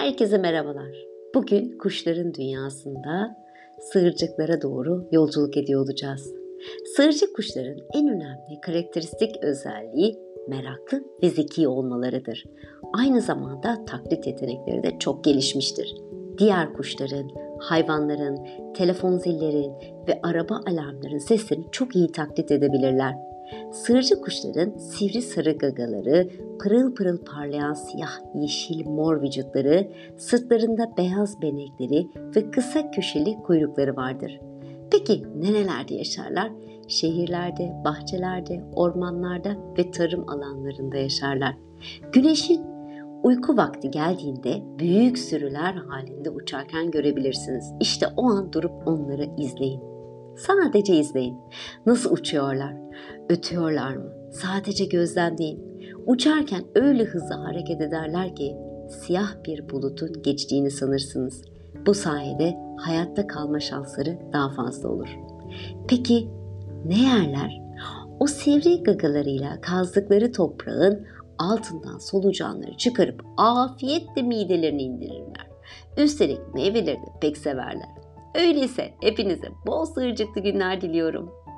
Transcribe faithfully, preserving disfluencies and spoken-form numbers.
Herkese merhabalar. Bugün kuşların dünyasında sığırcıklara doğru yolculuk ediyor olacağız. Sığırcık kuşların en önemli karakteristik özelliği meraklı ve zeki olmalarıdır. Aynı zamanda taklit yetenekleri de çok gelişmiştir. Diğer kuşların, hayvanların, telefon zillerinin ve araba alarmlarının seslerini çok iyi taklit edebilirler. Sığırcık kuşların sivri sarı gagaları, pırıl pırıl parlayan siyah, yeşil, mor vücutları, sırtlarında beyaz benekleri ve kısa köşeli kuyrukları vardır. Peki nerelerde yaşarlar? Şehirlerde, bahçelerde, ormanlarda ve tarım alanlarında yaşarlar. Güneşin uyku vakti geldiğinde büyük sürüler halinde uçarken görebilirsiniz. İşte o an durup onları izleyin. Sadece izleyin. Nasıl uçuyorlar? Ötüyorlar mı? Sadece gözlemleyin. Uçarken öyle hızlı hareket ederler ki siyah bir bulutun geçtiğini sanırsınız. Bu sayede hayatta kalma şansları daha fazla olur. Peki ne yerler? O sivri gagalarıyla kazdıkları toprağın altından solucanları çıkarıp afiyetle midelerini indirirler. Üstelik meyveleri de pek severler. Öyleyse hepinize bol sığırcıklı günler diliyorum.